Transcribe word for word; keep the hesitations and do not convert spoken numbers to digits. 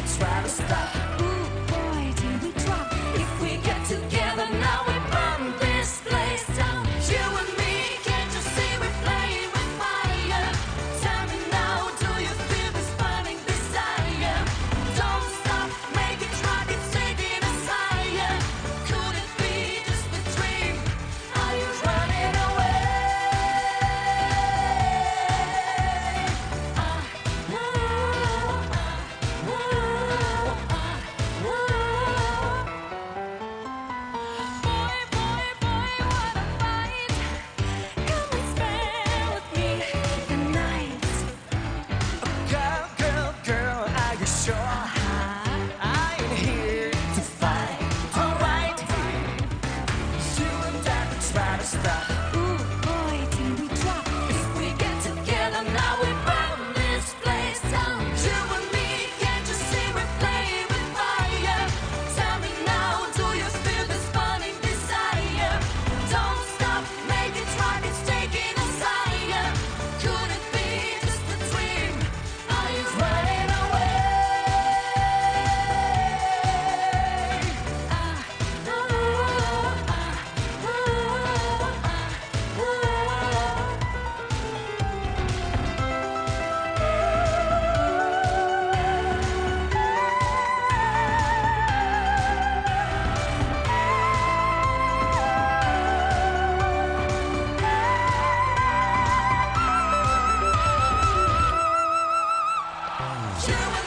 try to stop. Ooh, boy, till we drop. If we get together now, we burn this place down. You and me, can't you see we're playing with fire? Tell me now, do you feel this burning desire? Don't stop, make it rock, it's taking us higher. Could it be just a dream? Are you running away? Stop. Ooh, boy, till we drop. If we get together now, we burn this place down. You and me, can't you see we're playing with fire? Tell me now, do you feel this burning desire? Don't stop, make it rock, it's taking us higher. Could it be just a dream? Are you running away? Ah, ah, ah, ah. You